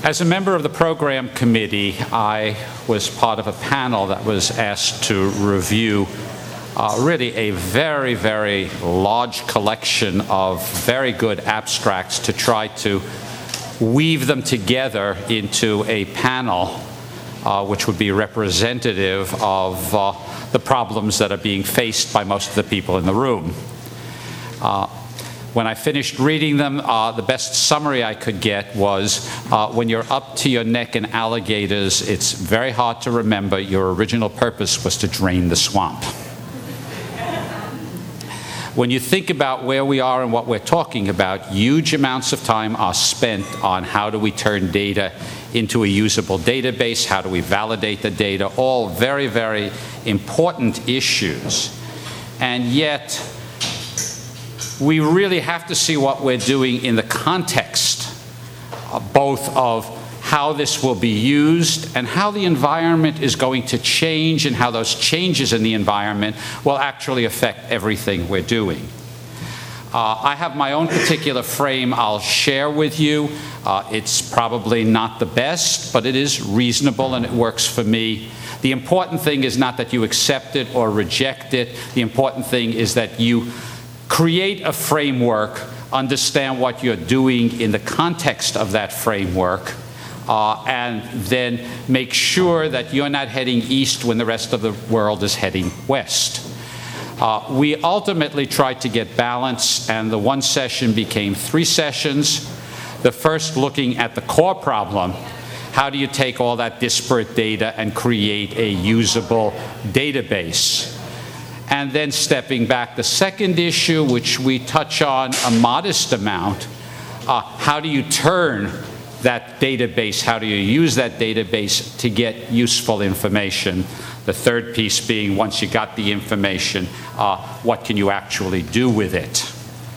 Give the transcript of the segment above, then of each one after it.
As a member of the program committee, I was part of a panel that was asked to review really a very, very large collection of very good abstracts to try to weave them together into a panel which would be representative of the problems that are being faced by most of the people in the room. When I finished reading them, the best summary I could get was, when you're up to your neck in alligators, it's very hard to remember your original purpose was to drain the swamp. When you think about where we are and what we're talking about, huge amounts of time are spent on how do we turn data into a usable database, how do we validate the data, all very, very important issues. And yet, we really have to see what we're doing in the context both of how this will be used and how the environment is going to change and how those changes in the environment will actually affect everything we're doing. I have my own particular frame I'll share with you. It's probably not the best, but it is reasonable and it works for me. The important thing is not that you accept it or reject it. The important thing is that you create a framework, understand what you're doing in the context of that framework, and then make sure that you're not heading east when the rest of the world is heading west. We ultimately tried to get balance, and the one session became 3 sessions. The first looking at the core problem. How do you take all that disparate data and create a usable database? And then stepping back, the second issue, which we touch on a modest amount, how do you turn that database, how do you use that database to get useful information? The third piece being, once you got the information, what can you actually do with it?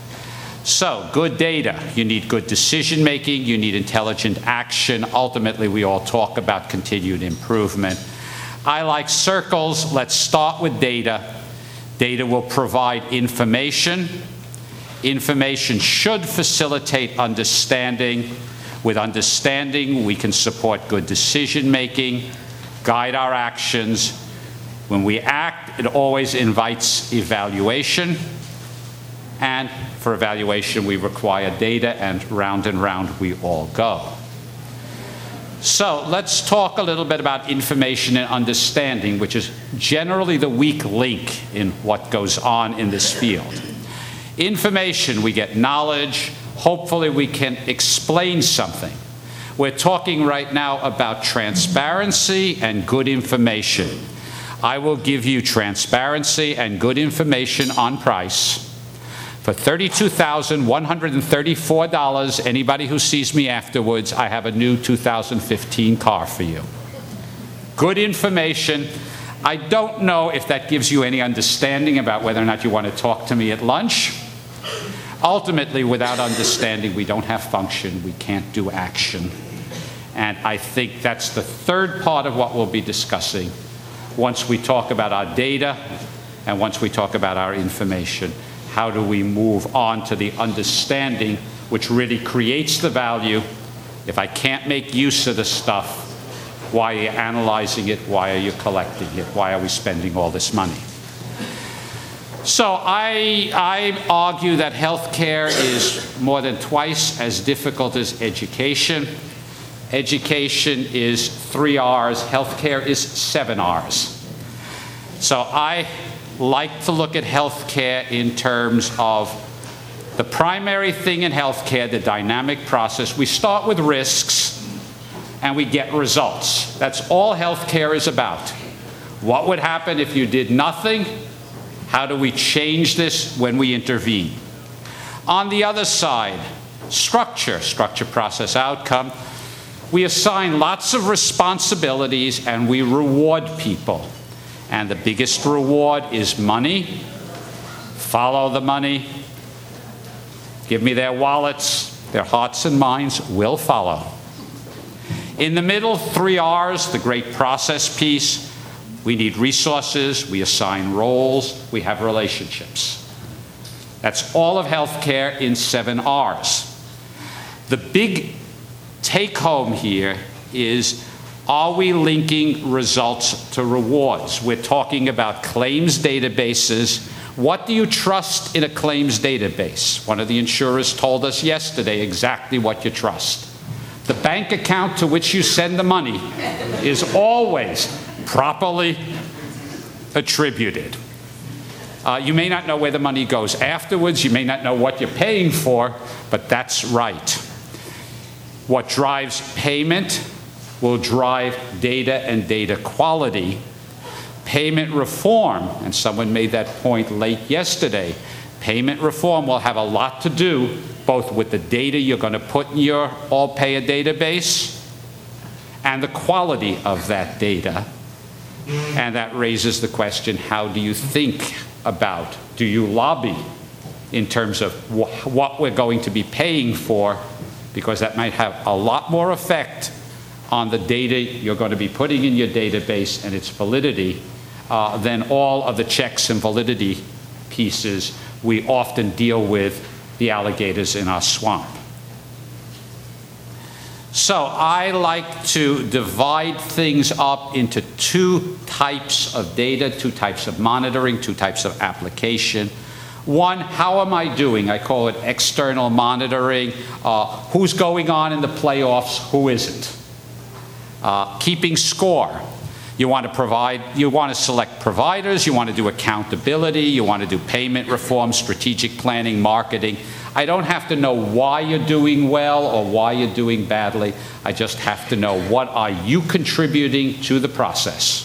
So, good data. You need good decision making, you need intelligent action. Ultimately, we all talk about continued improvement. I like circles. Let's start with data. Data will provide information. Information should facilitate understanding. With understanding, we can support good decision-making, guide our actions. When we act, it always invites evaluation. And for evaluation, we require data, and round we all go. So let's talk a little bit about information and understanding, which is generally the weak link in what goes on in this field. Information, we get knowledge. Hopefully we can explain something. We're talking right now about transparency and good information. I will give you transparency and good information on price. For $32,134, anybody who sees me afterwards, I have a new 2015 car for you. Good information. I don't know if that gives you any understanding about whether or not you want to talk to me at lunch. Ultimately, without understanding, we don't have function, we can't do action. And I think that's the third part of what we'll be discussing once we talk about our data and once we talk about our information. How do we move on to the understanding which really creates the value? If I can't make use of the stuff, why are you analyzing it? Why are you collecting it? Why are we spending all this money? So I argue that healthcare is more than twice as difficult as education. Education is 3 R's, healthcare is 7 R's. So I like to look at healthcare in terms of the primary thing in healthcare, the dynamic process. We start with risks and we get results. That's all healthcare is about. What would happen if you did nothing? How do we change this when we intervene? On the other side, structure, process, outcome. We assign lots of responsibilities and we reward people. And the biggest reward is money. Follow the money. Give me their wallets. Their hearts and minds will follow. In the middle, 3 R's, the great process piece. We need resources. We assign roles. We have relationships. That's all of healthcare in 7 R's. The big take home here is, are we linking results to rewards? We're talking about claims databases. What do you trust in a claims database? One of the insurers told us yesterday exactly what you trust. The bank account to which you send the money is always properly attributed. You may not know where the money goes afterwards. You may not know what you're paying for, but that's right. What drives payment will drive data and data quality. Payment reform, and someone made that point late yesterday, payment reform will have a lot to do both with the data you're going to put in your all-payer database and the quality of that data. And that raises the question, how do you think about, do you lobby in terms of what we're going to be paying for? Because that might have a lot more effect on the data you're going to be putting in your database and its validity than all of the checks and validity pieces we often deal with the alligators in our swamp. So I like to divide things up into two types of data, two types of monitoring, two types of application. One, how am I doing? I call it external monitoring. Who's going on in the playoffs? Who isn't? Keeping score. You want to select providers, you want to do accountability, you want to do payment reform, strategic planning, marketing. I don't have to know why you're doing well or why you're doing badly. I just have to know, what are you contributing to the process?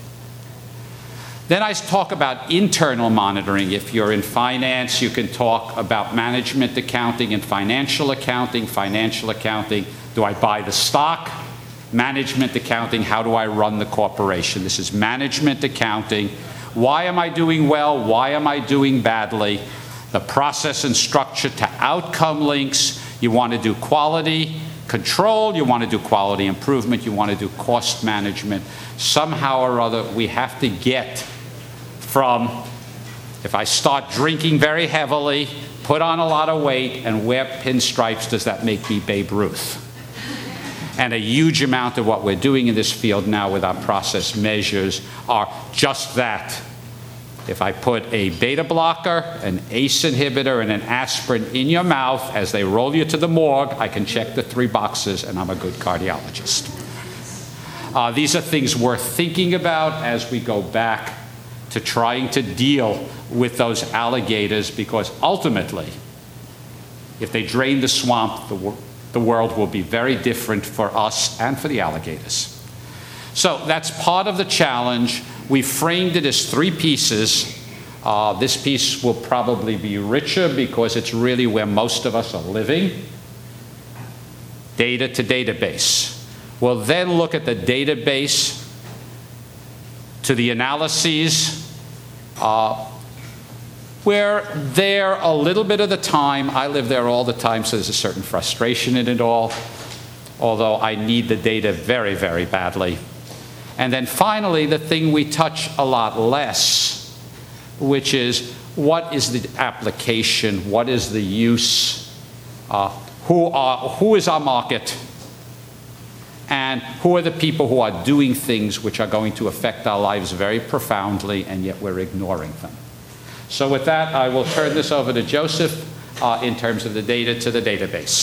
Then I talk about internal monitoring. If you're in finance, you can talk about management accounting and financial accounting. Financial accounting, do I buy the stock? Management accounting, how do I run the corporation? This is management accounting. Why am I doing well? Why am I doing badly? The process and structure to outcome links. You want to do quality control, you want to do quality improvement, you want to do cost management. Somehow or other, we have to get from, if I start drinking very heavily, put on a lot of weight, and wear pinstripes, does that make me Babe Ruth? And a huge amount of what we're doing in this field now with our process measures are just that. If I put a beta blocker, an ACE inhibitor, and an aspirin in your mouth as they roll you to the morgue, I can check the 3 boxes and I'm a good cardiologist. These are things worth thinking about as we go back to trying to deal with those alligators, because ultimately, if they drain the swamp, the world will be very different for us and for the alligators. So that's part of the challenge. We framed it as 3 pieces. This piece will probably be richer because it's really where most of us are living. Data to database. We'll then look at the database to the analyses. We're there a little bit of the time. I live there all the time, so there's a certain frustration in it all, although I need the data very, very badly. And then finally, the thing we touch a lot less, which is, what is the application? What is the use? Who is our market? And who are the people who are doing things which are going to affect our lives very profoundly, and yet we're ignoring them? So with that, I will turn this over to Joseph in terms of the data to the database.